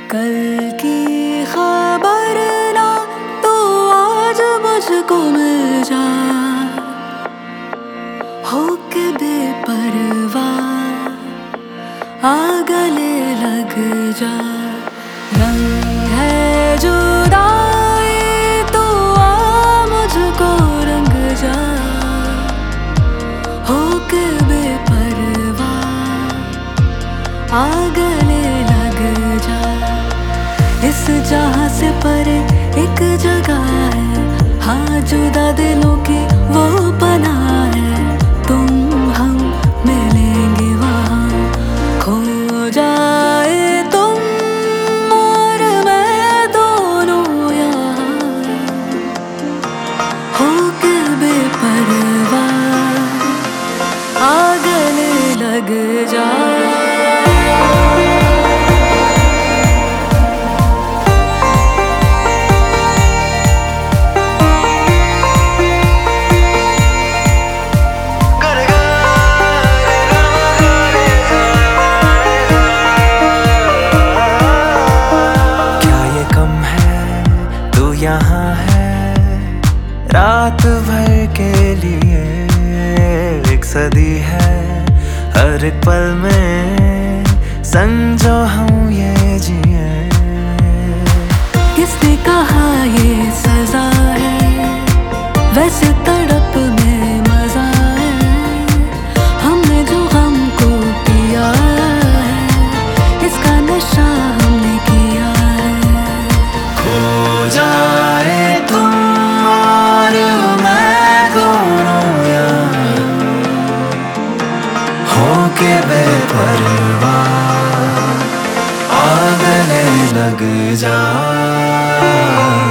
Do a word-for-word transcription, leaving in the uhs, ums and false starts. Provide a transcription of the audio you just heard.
कल की खबर ना तो आज मुझको मिल जा, होके बेपरवाह आ गले लग जा। रंग है जुदाई तो आ मुझको रंग जा, होके बेपरवाह आ गले लग जा। इस जहां से परे एक जगह है, हाँ जुदा दिलों की वो पनाह है। तुम हम मिलेंगे वहाँ, खो जाए तुम और मैं दोनों यहाँ, होके बेपरवाह आ गले लग जा। यहाँ है रात भर के लिए, एक सदी है हर एक पल में संग जो हम ये जिए। किसने कहा ये सजा है, वैसे तड़प में मजा है। हमने जो गम को पिया है, इसका नशा हमने किया है। खो जाए तुम और मैं दोनों यहाँ, होके बेपरवाह आ गले लग जा।